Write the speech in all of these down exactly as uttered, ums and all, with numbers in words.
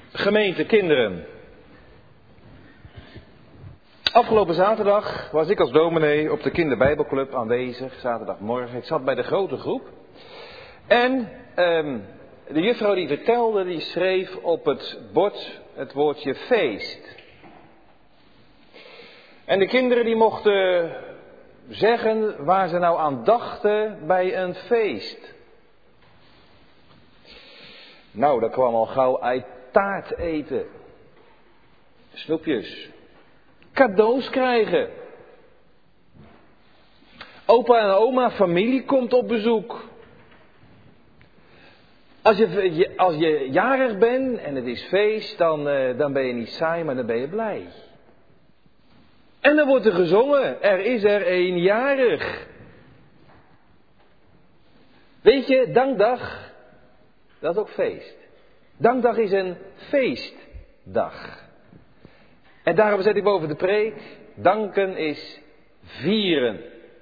Gemeente, kinderen. Afgelopen zaterdag was ik als dominee op de kinderbijbelclub aanwezig, zaterdagmorgen. Ik zat bij de grote groep. En um, de juffrouw die vertelde, die schreef op het bord het woordje feest. En de kinderen die mochten zeggen waar ze nou aan dachten bij een feest. Nou, dat kwam al gauw uit taart eten. Snoepjes. Cadeaus krijgen. Opa en oma, familie komt op bezoek. Als je, als je jarig bent en het is feest, dan, uh, dan ben je niet saai, maar dan ben je blij. En dan wordt er gezongen, er is er een jarig. Weet je, dankdag, dat is ook feest. Dankdag is een feestdag. En daarom zet ik boven de preek, danken is vieren.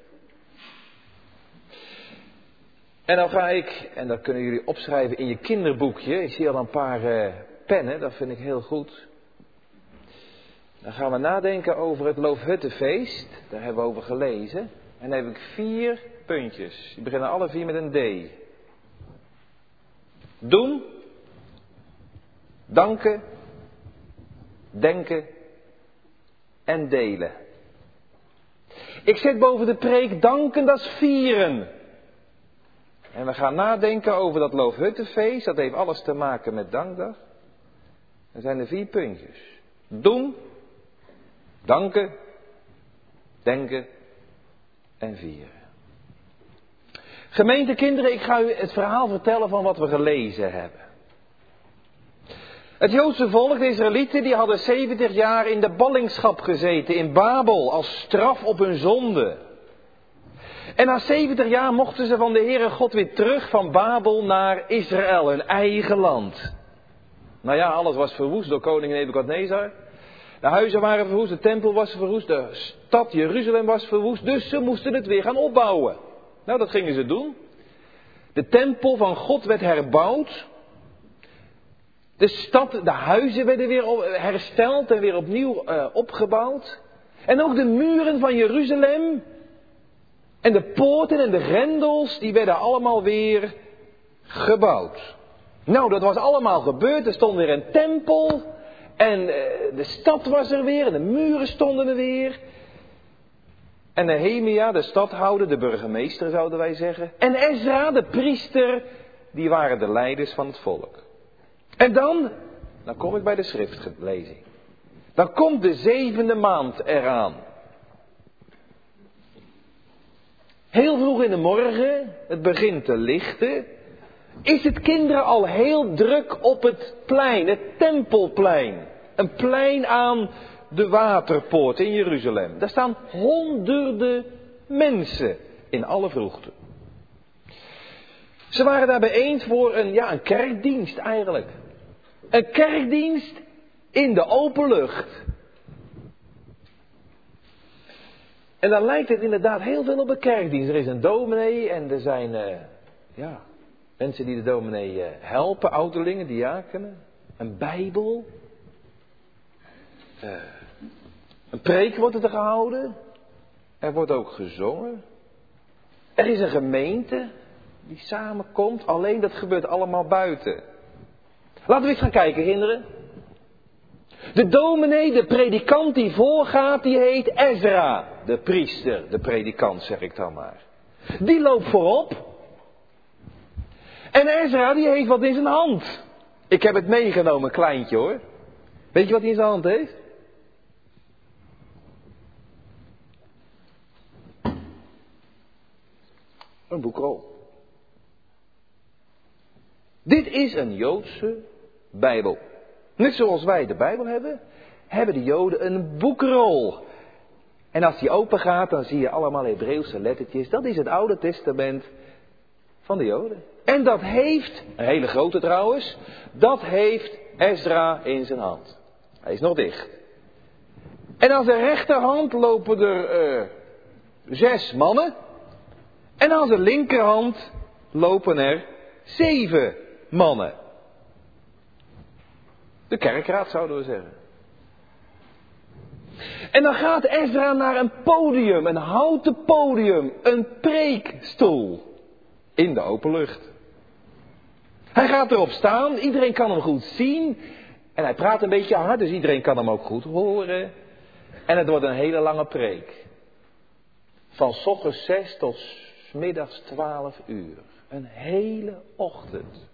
En dan ga ik, en dat kunnen jullie opschrijven in je kinderboekje. Ik zie al een paar uh, pennen, dat vind ik heel goed. Dan gaan we nadenken over het Loofhuttenfeest. Daar hebben we over gelezen. En dan heb ik vier puntjes. Die beginnen alle vier met een D. Doen. Danken. Denken. En delen. Ik zet boven de preek danken, dat is vieren. En we gaan nadenken over dat Loofhuttenfeest. Dat heeft alles te maken met dankdag. Er zijn er vier puntjes. Doen. Danken. Denken. En vieren. Gemeente kinderen, ik ga u het verhaal vertellen van wat we gelezen hebben. Het Joodse volk, de Israëlieten, die hadden zeventig jaar in de ballingschap gezeten in Babel als straf op hun zonde. En na zeventig jaar mochten ze van de Heere God weer terug van Babel naar Israël, hun eigen land. Nou ja, alles was verwoest door koning Nebukadnezar. De huizen waren verwoest, de tempel was verwoest, de stad Jeruzalem was verwoest. Dus ze moesten het weer gaan opbouwen. Nou, dat gingen ze doen. De tempel van God werd herbouwd. De stad, de huizen werden weer hersteld en weer opnieuw uh, opgebouwd. En ook de muren van Jeruzalem en de poorten en de grendels, die werden allemaal weer gebouwd. Nou, dat was allemaal gebeurd. Er stond weer een tempel en uh, de stad was er weer en de muren stonden er weer. En Nehemia, de stadhouder, de burgemeester zouden wij zeggen. En Ezra, de priester, die waren de leiders van het volk. En dan, dan kom ik bij de schriftlezing. Dan komt de zevende maand eraan. Heel vroeg in de morgen, het begint te lichten, is het kinderen al heel druk op het plein, het tempelplein. Een plein aan de waterpoort in Jeruzalem. Daar staan honderden mensen in alle vroegte. Ze waren daar bijeen voor een, ja, een kerkdienst eigenlijk. Een kerkdienst in de open lucht. En dan lijkt het inderdaad heel veel op een kerkdienst. Er is een dominee en er zijn uh, ja, mensen die de dominee uh, helpen, ouderlingen, diakenen. Een bijbel. Uh, een preek wordt er gehouden. Er wordt ook gezongen. Er is een gemeente die samenkomt, alleen dat gebeurt allemaal buiten. Laten we eens gaan kijken, kinderen. De dominee, de predikant die voorgaat, die heet Ezra. De priester, de predikant zeg ik dan maar. Die loopt voorop. En Ezra die heeft wat in zijn hand. Ik heb het meegenomen, kleintje hoor. Weet je wat hij in zijn hand heeft? Een boekrol. Dit is een Joodse Bijbel. Net zoals wij de Bijbel hebben, hebben de Joden een boekrol. En als die open gaat, dan zie je allemaal Hebreeuwse lettertjes. Dat is het Oude Testament van de Joden. En dat heeft, een hele grote trouwens, dat heeft Ezra in zijn hand. Hij is nog dicht. En aan zijn rechterhand lopen er uh, zes mannen. En aan zijn linkerhand lopen er zeven mannen. De kerkraad zouden we zeggen. En dan gaat Ezra naar een podium, een houten podium, een preekstoel. In de open lucht. Hij gaat erop staan, iedereen kan hem goed zien. En hij praat een beetje hard, dus iedereen kan hem ook goed horen. En het wordt een hele lange preek. Van 's ochtends zes tot 's middags twaalf uur. Een hele ochtend.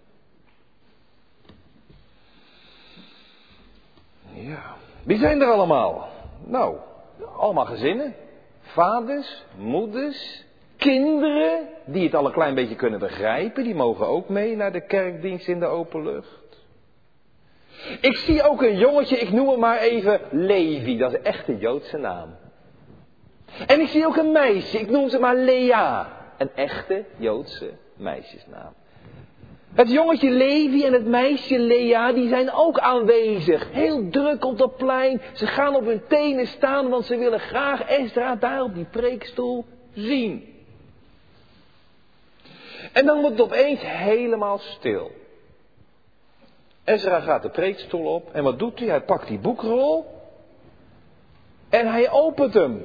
Ja, wie zijn er allemaal? Nou, allemaal gezinnen. Vaders, moeders, kinderen die het al een klein beetje kunnen begrijpen. Die mogen ook mee naar de kerkdienst in de open lucht. Ik zie ook een jongetje, ik noem hem maar even Levi. Dat is echt een Joodse naam. En ik zie ook een meisje, ik noem ze maar Lea. Een echte Joodse meisjesnaam. Het jongetje Levi en het meisje Lea, die zijn ook aanwezig. Heel druk op dat plein. Ze gaan op hun tenen staan, want ze willen graag Ezra daar op die preekstoel zien. En dan wordt het opeens helemaal stil. Ezra gaat de preekstoel op en wat doet hij? Hij pakt die boekrol en hij opent hem.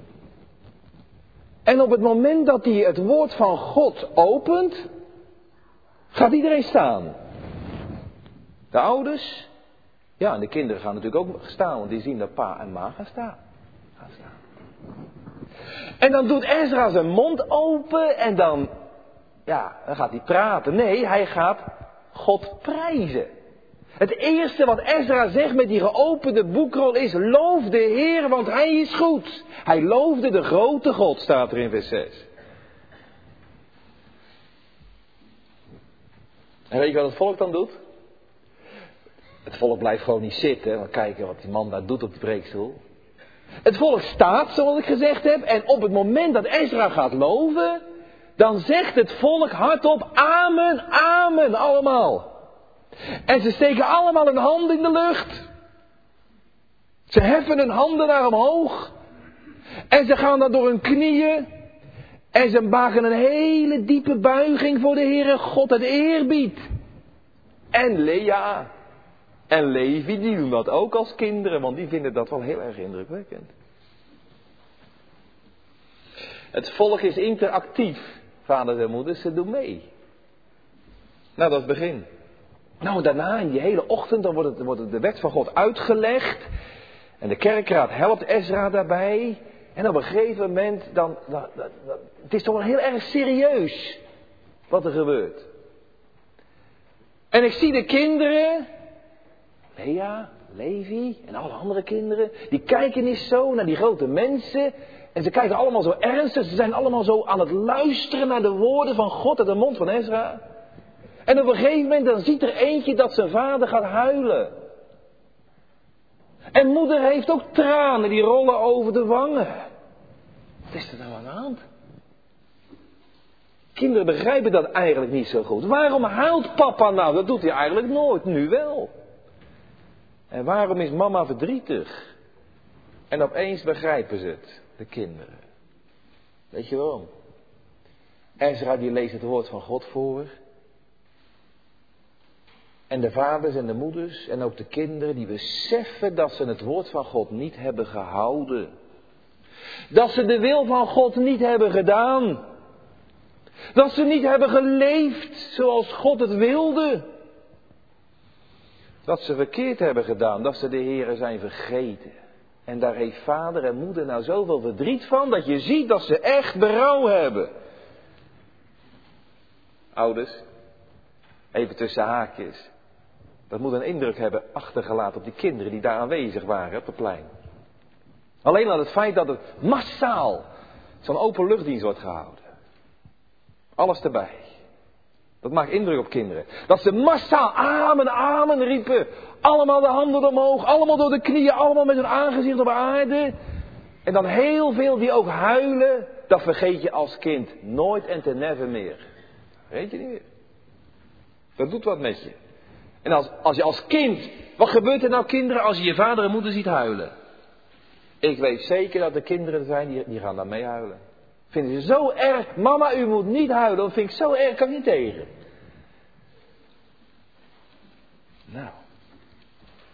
En op het moment dat hij het woord van God opent, gaat iedereen staan. De ouders, ja, en de kinderen gaan natuurlijk ook staan, want die zien dat pa en ma gaan staan. Gaan staan. En dan doet Ezra zijn mond open en dan, ja, dan gaat hij praten. Nee, hij gaat God prijzen. Het eerste wat Ezra zegt met die geopende boekrol is: loof de Heer, want Hij is goed. Hij loofde de grote God, staat er in vers zes. En weet je wat het volk dan doet? Het volk blijft gewoon niet zitten. Maar kijken wat die man daar doet op de preekstoel. Het volk staat, zoals ik gezegd heb. En op het moment dat Ezra gaat loven, dan zegt het volk hardop: amen, amen, allemaal. En ze steken allemaal hun hand in de lucht. Ze heffen hun handen naar omhoog. En ze gaan dan door hun knieën. En ze maken een hele diepe buiging voor de Heere God, het eerbied. En Lea en Levi, die doen dat ook als kinderen, want die vinden dat wel heel erg indrukwekkend. Het volk is interactief, vaders en moeders, ze doen mee. Nou, dat is het begin. Nou, daarna, in die hele ochtend, dan wordt, het, wordt het de wet van God uitgelegd. En de kerkraad helpt Ezra daarbij. En op een gegeven moment, dan, dan, dan, dan, het is toch wel heel erg serieus wat er gebeurt. En ik zie de kinderen, Lea, Levi en alle andere kinderen, die kijken eens zo naar die grote mensen. En ze kijken allemaal zo ernstig, ze zijn allemaal zo aan het luisteren naar de woorden van God uit de mond van Ezra. En op een gegeven moment dan ziet er eentje dat zijn vader gaat huilen. En moeder heeft ook tranen die rollen over de wangen. Wat is er nou aan de hand? Kinderen begrijpen dat eigenlijk niet zo goed. Waarom huilt papa nou? Dat doet hij eigenlijk nooit, nu wel. En waarom is mama verdrietig? En opeens begrijpen ze het, de kinderen. Weet je waarom? Ezra die leest het woord van God voor. En de vaders en de moeders en ook de kinderen die beseffen dat ze het woord van God niet hebben gehouden. Dat ze de wil van God niet hebben gedaan. Dat ze niet hebben geleefd zoals God het wilde. Dat ze verkeerd hebben gedaan, dat ze de Heere zijn vergeten. En daar heeft vader en moeder nou zoveel verdriet van, dat je ziet dat ze echt berouw hebben. Ouders, even tussen haakjes. Dat moet een indruk hebben achtergelaten op die kinderen die daar aanwezig waren op het plein. Alleen al het feit dat het massaal zo'n openluchtdienst wordt gehouden. Alles erbij. Dat maakt indruk op kinderen. Dat ze massaal amen, amen riepen. Allemaal de handen omhoog, allemaal door de knieën, allemaal met hun aangezicht op aarde. En dan heel veel die ook huilen. Dat vergeet je als kind nooit en ten never meer. Weet je niet meer. Dat doet wat met je. En als, als je als kind, wat gebeurt er nou kinderen als je je vader en moeder ziet huilen? Ik weet zeker dat er kinderen zijn die, die gaan daar mee huilen. Vinden ze zo erg, mama u moet niet huilen, dat vind ik zo erg, kan ik niet tegen. Nou.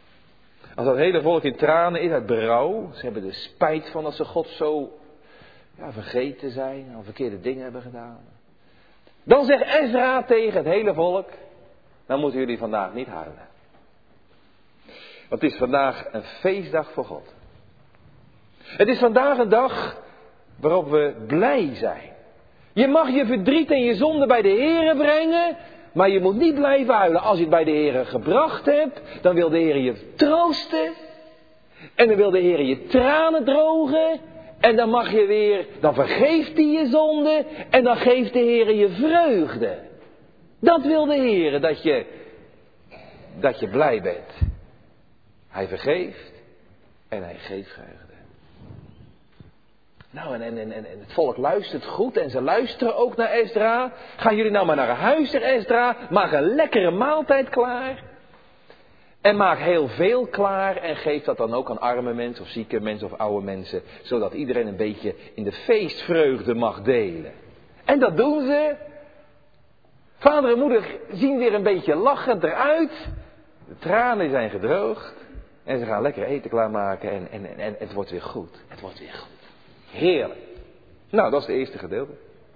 Als dat hele volk in tranen is uit berouw. Ze hebben er spijt van dat ze God zo ja, vergeten zijn. Al verkeerde dingen hebben gedaan. Dan zegt Ezra tegen het hele volk. Dan moeten jullie vandaag niet huilen. Want het is vandaag een feestdag voor God. Het is vandaag een dag waarop we blij zijn. Je mag je verdriet en je zonde bij de Heere brengen. Maar je moet niet blijven huilen. Als je het bij de Heere gebracht hebt, dan wil de Heere je troosten. En dan wil de Heere je tranen drogen. En dan mag je weer, dan vergeeft hij je zonde. En dan geeft de Heere je vreugde. Dat wil de Heere, dat je, dat je blij bent. Hij vergeeft en hij geeft vreugde. Nou, en, en, en, en het volk luistert goed en ze luisteren ook naar Esdra. Gaan jullie nou maar naar huis, zegt Esdra. Maak een lekkere maaltijd klaar. En maak heel veel klaar en geef dat dan ook aan arme mensen of zieke mensen of oude mensen. Zodat iedereen een beetje in de feestvreugde mag delen. En dat doen ze. Vader en moeder zien weer een beetje lachend eruit. De tranen zijn gedroogd. En ze gaan lekker eten klaarmaken en, en, en, en het wordt weer goed. Het wordt weer goed. Heerlijk. Nou, dat is het eerste gedeelte.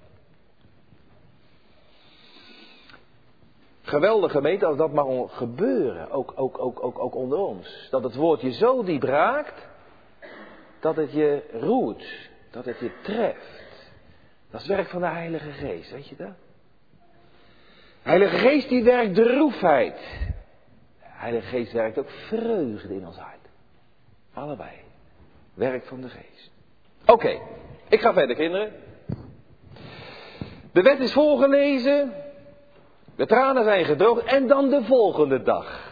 Geweldig gemeente als dat mag gebeuren. Ook, ook, ook, ook, ook onder ons. Dat het woord je zo diep raakt. Dat het je roert. Dat het je treft. Dat is werk van de Heilige Geest. Weet je dat? De Heilige Geest die werkt droefheid. De Heilige Geest werkt ook vreugde in ons hart. Allebei. Werk van de Geest. Oké, okay, ik ga verder, kinderen. De wet is voorgelezen. De tranen zijn gedroogd. En dan de volgende dag.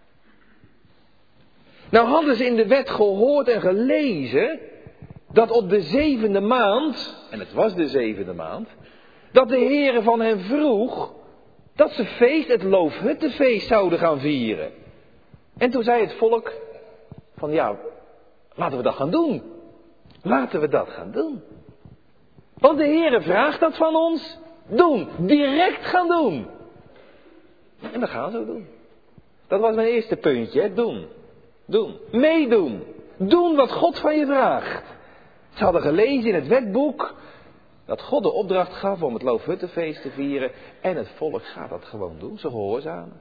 Nou hadden ze in de wet gehoord en gelezen. Dat op de zevende maand. En het was de zevende maand. Dat de Heere van hen vroeg. Dat ze feest, het Loofhuttenfeest zouden gaan vieren. En toen zei het volk. Van ja, laten we dat gaan doen. Laten we dat gaan doen. Want de Heere vraagt dat van ons. Doen. Direct gaan doen. En dat gaan ze ook doen. Dat was mijn eerste puntje. Hè? Doen. Doen. Meedoen. Doen wat God van je vraagt. Ze hadden gelezen in het wetboek. Dat God de opdracht gaf om het Loofhuttenfeest te vieren. En het volk gaat dat gewoon doen. Ze gehoorzamen.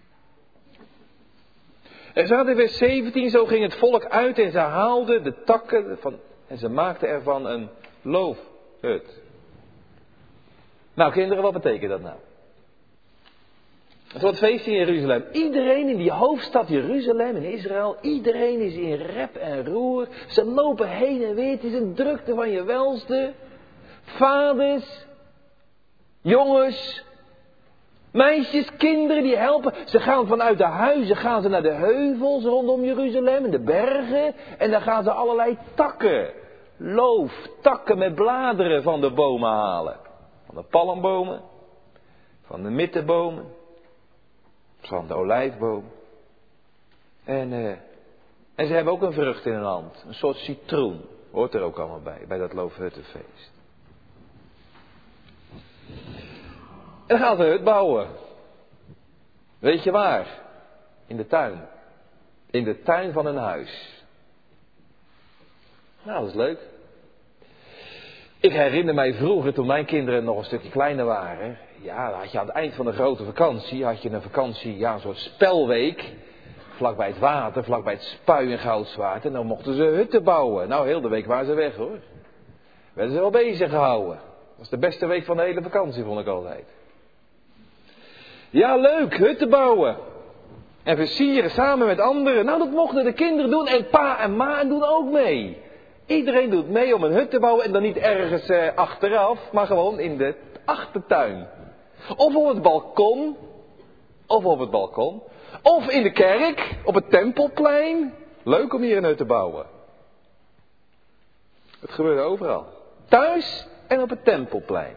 Er staat in vers zeventien. Zo ging het volk uit en ze haalden de takken van... En ze maakten ervan een loofhut. Nou kinderen, wat betekent dat nou? Het wordt feest in Jeruzalem. Iedereen in die hoofdstad Jeruzalem in Israël. Iedereen is in rep en roer. Ze lopen heen en weer. Het is een drukte van je welste. Vaders. Jongens. Meisjes, kinderen die helpen. Ze gaan vanuit de huizen gaan ze naar de heuvels rondom Jeruzalem. In de bergen. En dan gaan ze allerlei takken. Loof, takken met bladeren van de bomen halen. Van de palmbomen. Van de mittenbomen. Van de olijfboom. En, uh, en ze hebben ook een vrucht in hun hand. Een soort citroen. Hoort er ook allemaal bij. Bij dat Loofhuttenfeest. En dan gaan ze een hut bouwen. Weet je waar? In de tuin. In de tuin van een huis. Nou, dat is leuk. Ik herinner mij vroeger, toen mijn kinderen nog een stukje kleiner waren. Ja, dan had je aan het eind van de grote vakantie, had je een vakantie, ja, een soort spelweek. Vlak bij het water, vlak bij het Spui en Goudswaard. En dan mochten ze hutten bouwen. Nou, heel de week waren ze weg hoor. Werden ze wel bezig gehouden. Dat was de beste week van de hele vakantie, vond ik altijd. Ja, leuk, hutten bouwen. En versieren samen met anderen. Nou, dat mochten de kinderen doen. En pa en ma doen ook mee. Iedereen doet mee om een hut te bouwen. En dan niet ergens eh, achteraf, maar gewoon in de achtertuin. Of op het balkon. Of op het balkon. Of in de kerk, op het Tempelplein. Leuk om hier een hut te bouwen. Het gebeurde overal. Thuis en op het Tempelplein.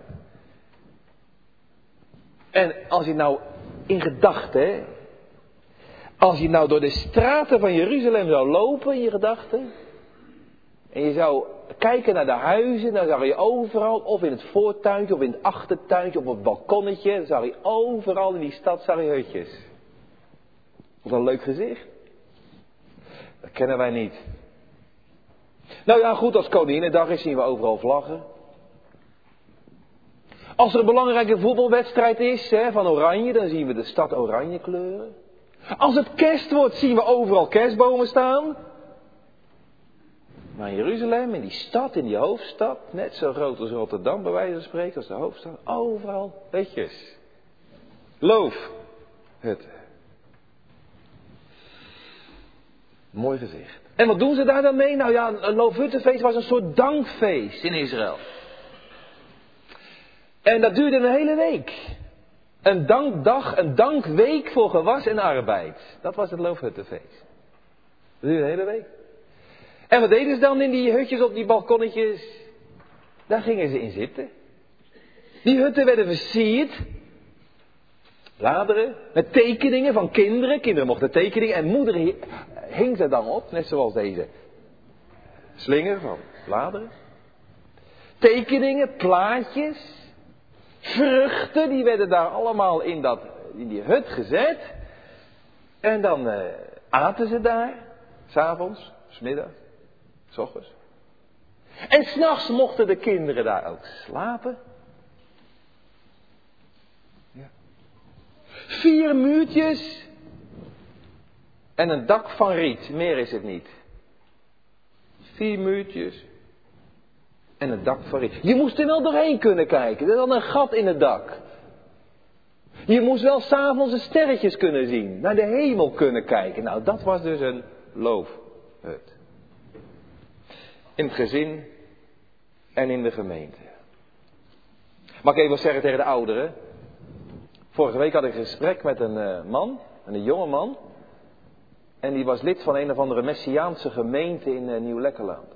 En als je nou in gedachten, als je nou door de straten van Jeruzalem zou lopen in je gedachten. En je zou kijken naar de huizen, dan zag je overal, of in het voortuintje, of in het achtertuintje, of op het balkonnetje. Dan zag je overal in die stad zag je hutjes. Wat een leuk gezicht. Dat kennen wij niet. Nou ja, goed, als Koninginnedag is, zien we overal vlaggen. Als er een belangrijke voetbalwedstrijd is, hè, van Oranje, dan zien we de stad oranje kleuren. Als het kerst wordt, zien we overal kerstbomen staan. Maar in Jeruzalem, in die stad, in die hoofdstad, net zo groot als Rotterdam, bij wijze van spreken, als de hoofdstad, overal beetjes. Loofhutten. Mooi gezicht. En wat doen ze daar dan mee? Nou ja, een Loofhuttenfeest was een soort dankfeest in Israël. En dat duurde een hele week. Een dankdag, een dankweek voor gewas en arbeid. Dat was het Loofhuttenfeest. Dat duurde een hele week. En wat deden ze dan in die hutjes op die balkonnetjes? Daar gingen ze in zitten. Die hutten werden versierd. Bladeren. Met tekeningen van kinderen. Kinderen mochten tekeningen. En moeder hing ze dan op. Net zoals deze slinger van bladeren. Tekeningen, plaatjes. Vruchten. Die werden daar allemaal in, dat, in die hut gezet. En dan uh, aten ze daar. 's Avonds, 's middags. 's Ochtends. En 's nachts mochten de kinderen daar ook slapen. Ja. Vier muurtjes. En een dak van riet. Meer is het niet. Vier muurtjes. En een dak van riet. Je moest er wel doorheen kunnen kijken. Er was een gat in het dak. Je moest wel 's avonds de sterretjes kunnen zien. Naar de hemel kunnen kijken. Nou, dat was dus een loofhut. In het gezin en in de gemeente. Mag ik even wat zeggen tegen de ouderen? Vorige week had ik een gesprek met een uh, man, een jonge man. En die was lid van een of andere Messiaanse gemeente in uh, Nieuw-Lekkerland.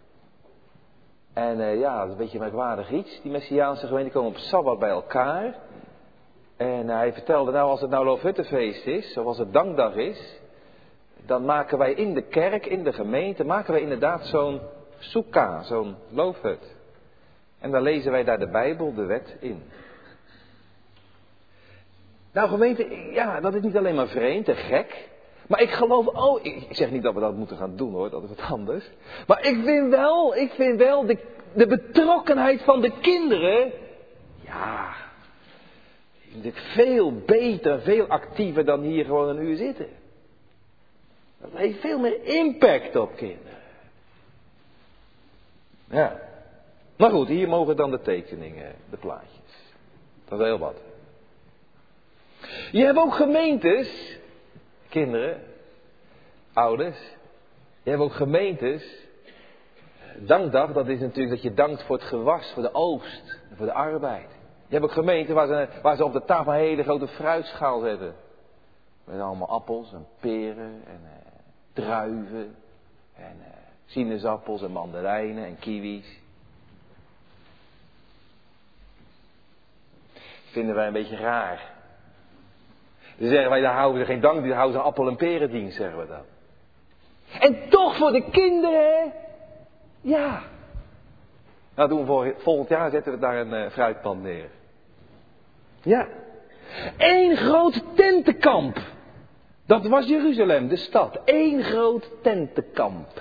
En uh, ja, dat is een beetje een merkwaardig iets. Die Messiaanse gemeente komen op Sabbat bij elkaar. En uh, hij vertelde, nou als het nou Loofhuttenfeest is, zoals het dankdag is, dan maken wij in de kerk, in de gemeente, maken wij inderdaad zo'n soeka, zo'n loofhut. En dan lezen wij daar de Bijbel, de wet in. Nou gemeente, ja, dat is niet alleen maar vreemd en gek. Maar ik geloof, oh, ik zeg niet dat we dat moeten gaan doen hoor, dat is wat anders. Maar ik vind wel, ik vind wel de, de betrokkenheid van de kinderen, ja, dit veel beter, veel actiever dan hier gewoon een uur zitten. Dat heeft veel meer impact op kinderen. Ja. Maar goed, hier mogen dan de tekeningen, de plaatjes. Dat is heel wat. Je hebt ook gemeentes, kinderen, ouders. Je hebt ook gemeentes. Dankdag, dat is natuurlijk dat je dankt voor het gewas, voor de oogst, voor de arbeid. Je hebt ook gemeenten waar ze, waar ze op de tafel een hele grote fruitschaal zetten. Met allemaal appels en peren en uh, druiven en uh, sinaasappels en mandarijnen en kiwis. Dat vinden wij een beetje raar. Dan zeggen wij, daar houden ze geen dank, daar houden ze appel- en perendienst, zeggen we dan. En toch voor de kinderen, ja. Nou, doen we voor, volgend jaar zetten we daar een uh, fruitpand neer. Ja. Eén groot tentenkamp. Dat was Jeruzalem, de stad. Eén groot tentenkamp.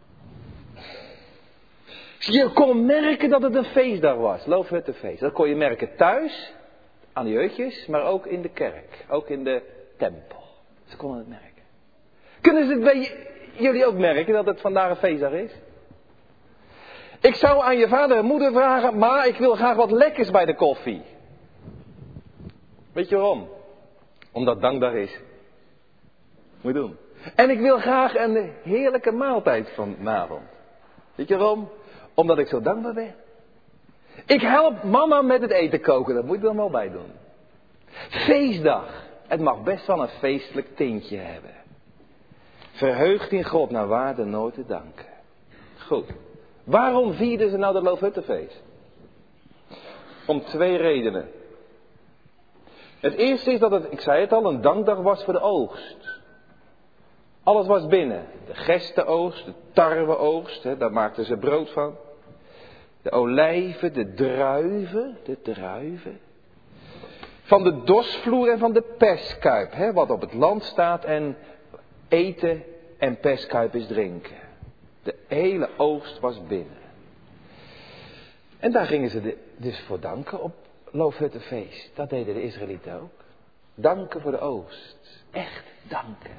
Je kon merken dat het een feestdag was. Loofhuttenfeest. Dat kon je merken thuis, aan die hutjes, maar ook in de kerk. Ook in de tempel. Ze konden het merken. Kunnen ze het bij jullie ook merken dat het vandaag een feestdag is? Ik zou aan je vader en moeder vragen, maar ik wil graag wat lekkers bij de koffie. Weet je waarom? Omdat het dankdag is. Moet je doen. En ik wil graag een heerlijke maaltijd vanavond. Weet je waarom? Omdat ik zo dankbaar ben. Ik help mama met het eten koken, dat moet je er wel bij doen. Feestdag. Het mag best wel een feestelijk tintje hebben. Verheugd in God naar waarde nooit te danken. Goed. Waarom vierden ze nou dat Loofhuttenfeest? Om twee redenen. Het eerste is dat het, ik zei het al, een dankdag was voor de oogst. Alles was binnen. De gestenoogst, de tarweoogst, hè, daar maakten ze brood van. De olijven, de druiven, de druiven. Van de dorsvloer en van de perskuip, hè, wat op het land staat en eten en perskuipers drinken. De hele oogst was binnen. En daar gingen ze de, dus voor danken op Loofhuttenfeest. Dat deden de Israëlieten ook. Danken voor de oogst. Echt danken.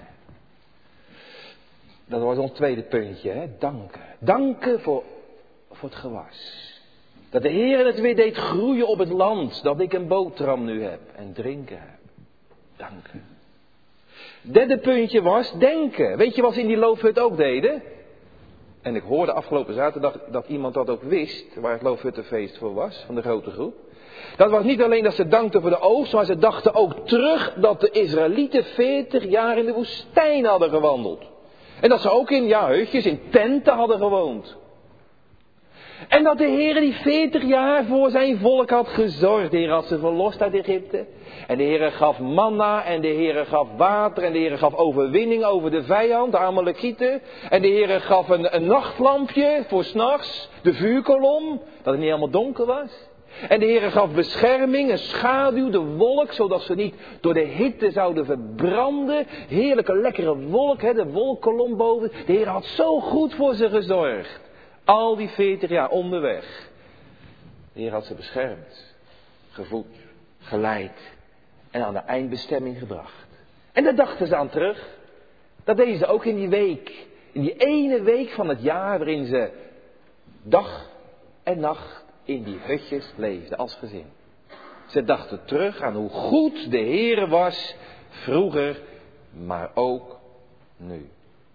Dat was ons tweede puntje, hè? Danken. Danken voor, voor het gewas. Dat de Heer het weer deed groeien op het land. Dat ik een boterham nu heb en drinken heb. Danken. Derde puntje was denken. Weet je wat ze in die loofhut ook deden? En ik hoorde afgelopen zaterdag dat iemand dat ook wist, waar het Loofhuttenfeest voor was, van de grote groep. Dat was niet alleen dat ze dankten voor de oogst, maar ze dachten ook terug dat de Israëlieten veertig jaar in de woestijn hadden gewandeld. En dat ze ook in, ja, hutjes, in tenten hadden gewoond. En dat de Heer die veertig jaar voor zijn volk had gezorgd. De Heer had ze verlost uit Egypte. En de Heer gaf manna en de Heer gaf water en de Heer gaf overwinning over de vijand, de Amalekieten. En de Heer gaf een, een nachtlampje voor 's nachts, de vuurkolom, dat het niet helemaal donker was. En de Heer gaf bescherming, een schaduw, de wolk, zodat ze niet door de hitte zouden verbranden. Heerlijke, lekkere wolk, hè, de wolkkolom boven. De Heer had zo goed voor ze gezorgd. Al die veertig jaar onderweg. De Heer had ze beschermd, gevoed, geleid en aan de eindbestemming gebracht. En daar dachten ze aan terug. Dat deden ze ook in die week. In die ene week van het jaar waarin ze dag en nacht in die hutjes leefden als gezin. Ze dachten terug aan hoe goed de Heer was vroeger, maar ook nu.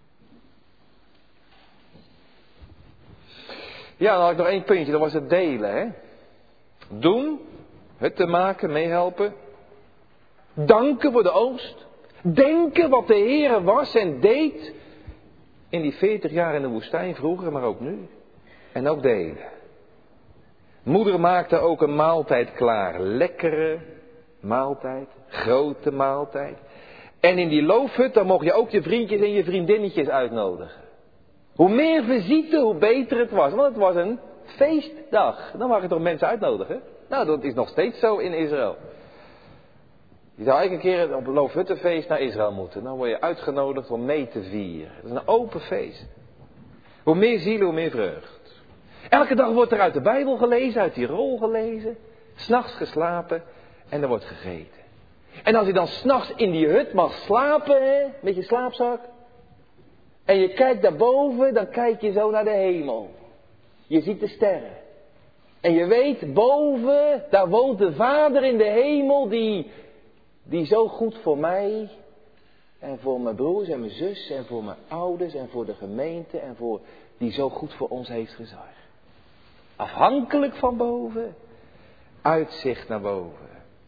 Ja, dan had ik nog één puntje, dat was het delen. Hè? Doen, hutten maken, meehelpen. Danken voor de oogst. Denken wat de Heer was en deed in die veertig jaar in de woestijn, vroeger, maar ook nu. En ook delen. Moeder maakte ook een maaltijd klaar. Lekkere maaltijd, grote maaltijd. En in die loofhut, dan mocht je ook je vriendjes en je vriendinnetjes uitnodigen. Hoe meer visite, hoe beter het was. Want het was een feestdag. Dan mag je toch mensen uitnodigen? Nou, dat is nog steeds zo in Israël. Je zou eigenlijk een keer op een Loofhuttenfeest naar Israël moeten. Dan word je uitgenodigd om mee te vieren. Het is een open feest. Hoe meer zielen, hoe meer vreugd. Elke dag wordt er uit de Bijbel gelezen, uit die rol gelezen. 's Nachts geslapen en er wordt gegeten. En als je dan 's nachts in die hut mag slapen, hè, met je slaapzak. En je kijkt daarboven, dan kijk je zo naar de hemel. Je ziet de sterren. En je weet, boven, daar woont de Vader in de hemel die, die zo goed voor mij en voor mijn broers en mijn zus en voor mijn ouders en voor de gemeente en voor, die zo goed voor ons heeft gezorgd. Afhankelijk van boven, uitzicht naar boven.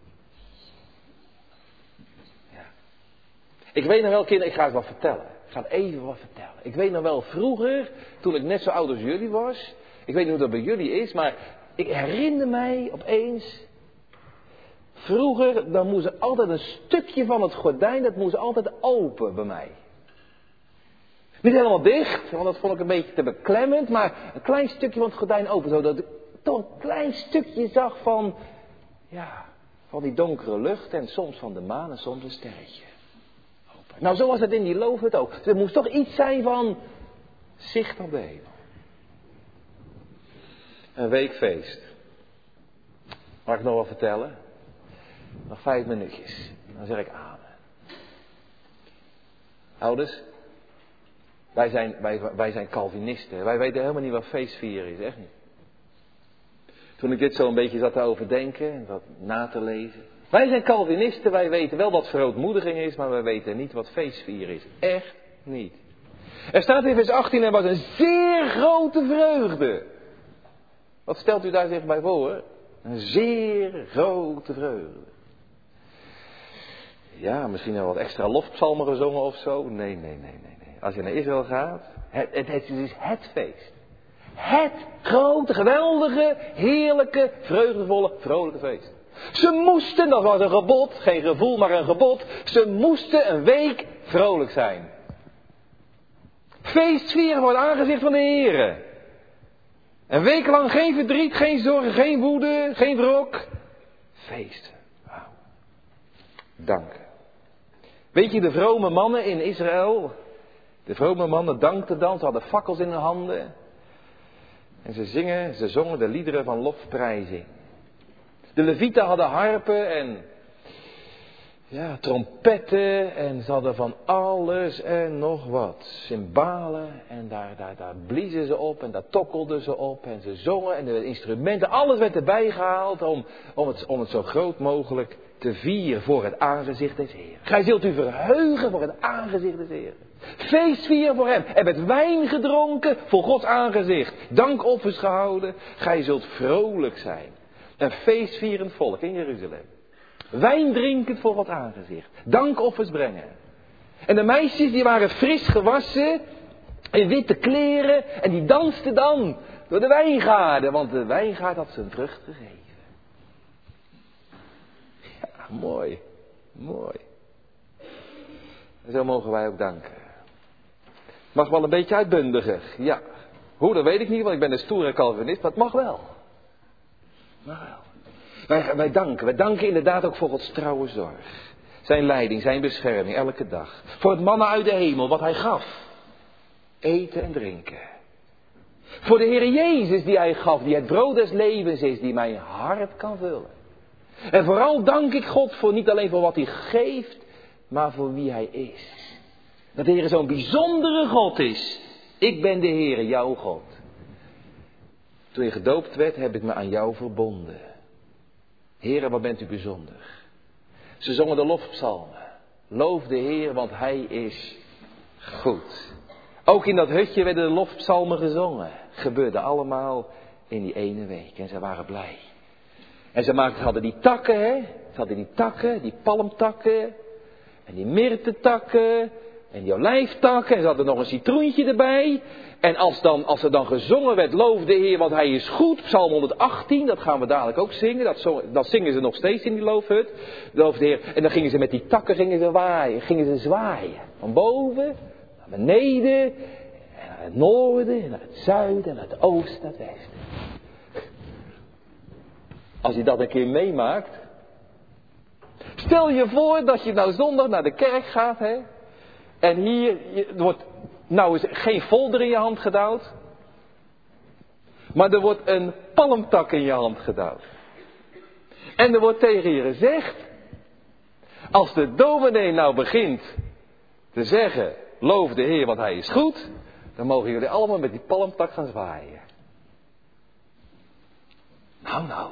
Ja. Ik weet nog wel, kinderen, ik ga het wat vertellen. Ik ga even wat vertellen. Ik weet nog wel vroeger, toen ik net zo oud als jullie was. Ik weet niet hoe dat bij jullie is, maar ik herinner mij opeens. Vroeger, dan moest er altijd een stukje van het gordijn, dat moest altijd open bij mij. Niet helemaal dicht, want dat vond ik een beetje te beklemmend, maar een klein stukje van het gordijn open. Zodat ik toch een klein stukje zag van, ja, van die donkere lucht en soms van de maan en soms een sterretje. Nou, zo was het in die loofhut ook. Er moest toch iets zijn van zicht op de hemel. Een weekfeest. Mag ik nog wat vertellen? Nog vijf minuutjes. Dan zeg ik amen. Ouders, wij zijn, wij, wij zijn Calvinisten. Wij weten helemaal niet wat feestvieren is, echt niet. Toen ik dit zo een beetje zat te overdenken en wat na te lezen. Wij zijn Calvinisten, wij weten wel wat verootmoediging is, maar wij weten niet wat feestvieren is. Echt niet. Er staat in vers achttien, er was een zeer grote vreugde. Wat stelt u daar zich bij voor? Een zeer grote vreugde. Ja, misschien wel wat extra lofpsalmen gezongen of zo. Nee, nee, nee, nee, nee. Als je naar Israël gaat, het, het, het is het feest. Het grote, geweldige, heerlijke, vreugdevolle, vrolijke feest. Ze moesten, dat was een gebod, geen gevoel, maar een gebod. Ze moesten een week vrolijk zijn. Feestvieren voor het aangezicht van de Heere. Een week lang geen verdriet, geen zorgen, geen woede, geen wrok. Feesten. Wauw. Dank. Weet je, de vrome mannen in Israël, De vrome mannen dankten dan, ze hadden fakkels in hun handen. En ze zingen, ze zongen de liederen van lofprijzing. De levieten hadden harpen en ja, trompetten en ze hadden van alles en nog wat. Cymbalen en daar, daar, daar bliezen ze op en daar tokkelden ze op en ze zongen en de instrumenten, alles werd erbij gehaald om, om, het, om het zo groot mogelijk te vieren voor het aangezicht des Heeren. Gij zult u verheugen voor het aangezicht des Heeren. Feest vieren voor hem. Er werd wijn gedronken voor Gods aangezicht. Dankoffers gehouden. Gij zult vrolijk zijn. Een feestvierend volk in Jeruzalem. Wijn drinkend voor Gods aangezicht. Dankoffers brengen. En de meisjes die waren fris gewassen. In witte kleren. En die dansten dan door de wijngaarden. Want de wijngaard had zijn vrucht gegeven. Ja, mooi. Mooi. En zo mogen wij ook danken. Mag wel een beetje uitbundiger. Ja. Hoe, dat weet ik niet, want ik ben een stoere Calvinist. Maar het mag wel. Mag wel. Wij, wij danken. Wij danken inderdaad ook voor Gods trouwe zorg. Zijn leiding, zijn bescherming, elke dag. Voor het mannen uit de hemel, wat hij gaf. Eten en drinken. Voor de Heer Jezus die hij gaf, die het brood des levens is, die mijn hart kan vullen. En vooral dank ik God voor niet alleen voor wat hij geeft, maar voor wie hij is. Dat de Heer zo'n bijzondere God is. Ik ben de Heer, jouw God. Toen je gedoopt werd, heb ik me aan jou verbonden. Heere, wat bent u bijzonder. Ze zongen de lofpsalmen. Loof de Heer, want hij is goed. Ook in dat hutje werden de lofpsalmen gezongen. Gebeurde allemaal in die ene week. En ze waren blij. En ze maakten, hadden die takken, hè. Ze hadden die takken, die palmtakken. En die myrtetakken. En die olijftakken. En ze hadden nog een citroentje erbij. En als, dan, als er dan gezongen werd, loof de Heer, want hij is goed. Psalm honderdachttien, dat gaan we dadelijk ook zingen. Dat, zong, dat zingen ze nog steeds in die loofhut. Loof de Heer. En dan gingen ze met die takken gingen ze waaien, gingen ze zwaaien. Van boven naar beneden. En naar het noorden, en naar het zuiden, en naar het oosten, naar het westen. Als je dat een keer meemaakt. Stel je voor dat je nou zondag naar de kerk gaat, hè. En hier je, er wordt nou is geen folder in je hand gedouwd. Maar er wordt een palmtak in je hand gedouwd. En er wordt tegen je gezegd. Als de dominee nou begint te zeggen. Loof de Heer, want hij is goed. Dan mogen jullie allemaal met die palmtak gaan zwaaien. Nou, nou.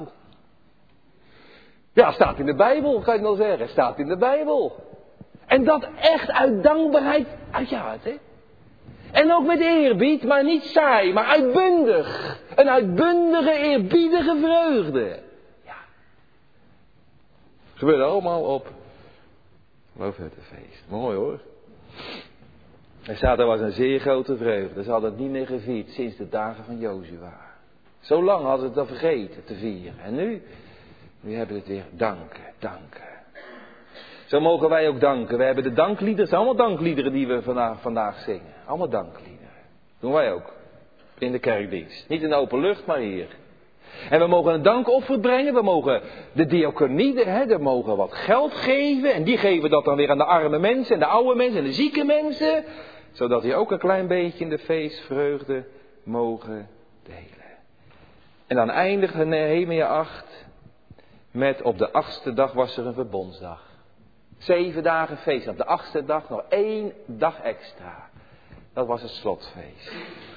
Ja, staat in de Bijbel, kan je wel zeggen. Staat in de Bijbel. En dat echt uit dankbaarheid uit je hart, hè. En ook met eerbied, maar niet saai, maar uitbundig. Een uitbundige, eerbiedige vreugde. Ja. Gebeurde allemaal op Loofhuttenfeest. Mooi hoor. En zaterdag was een zeer grote vreugde. Ze hadden het niet meer gevierd sinds de dagen van Jozua. Zo lang hadden ze het dan vergeten te vieren. En nu, nu hebben we het weer danken, danken. Zo mogen wij ook danken. We hebben de dankliederen, het zijn allemaal dankliederen die we vandaag, vandaag zingen. Allemaal dankliederen. Doen wij ook. In de kerkdienst. Niet in de open lucht, maar hier. En we mogen een dankoffer brengen. We mogen de diaconie, hè, we mogen wat geld geven. En die geven dat dan weer aan de arme mensen en de oude mensen en de zieke mensen. Zodat die ook een klein beetje in de feestvreugde mogen delen. En dan eindigt Nehemia acht met op de achtste dag was er een verbondsdag. Zeven dagen feest. Op de achtste dag nog één dag extra. Dat was het slotfeest.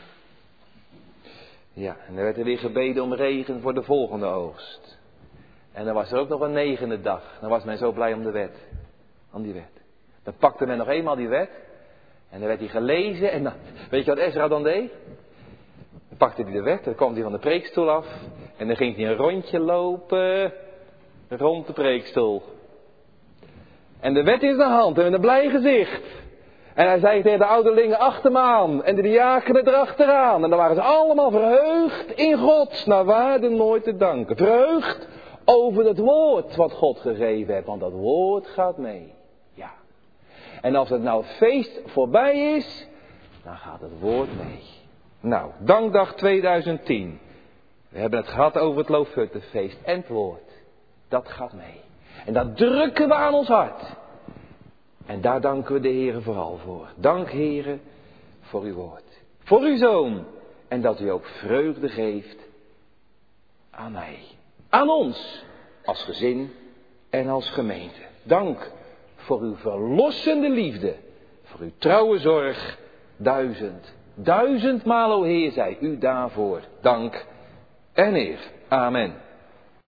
Ja, en er werd er weer gebeden om regen voor de volgende oogst. En dan was er ook nog een negende dag. Dan was men zo blij om de wet. Om die wet. Dan pakte men nog eenmaal die wet. En dan werd die gelezen. En dan, weet je wat Ezra dan deed? Dan pakte hij de wet. Dan kwam hij van de preekstoel af. En dan ging hij een rondje lopen. Rond de preekstoel. En de wet in zijn hand. En met een blij gezicht. En hij zei tegen de ouderlingen achter me aan. En de diakenen erachteraan. En dan waren ze allemaal verheugd in God. Naar waarde nooit te danken. Verheugd over het woord wat God gegeven heeft. Want dat woord gaat mee. Ja. En als het nou feest voorbij is. Dan gaat het woord mee. Nou, dankdag tweeduizend tien. We hebben het gehad over het Loofhuttenfeest. En het woord. Dat gaat mee. En dat drukken we aan ons hart. En daar danken we de Heere vooral voor. Dank Heere voor uw woord. Voor uw Zoon. En dat u ook vreugde geeft aan mij. Aan ons. Als gezin en als gemeente. Dank voor uw verlossende liefde. Voor uw trouwe zorg. Duizend, duizendmaal, o Heer, zij u daarvoor dank en eer. Amen.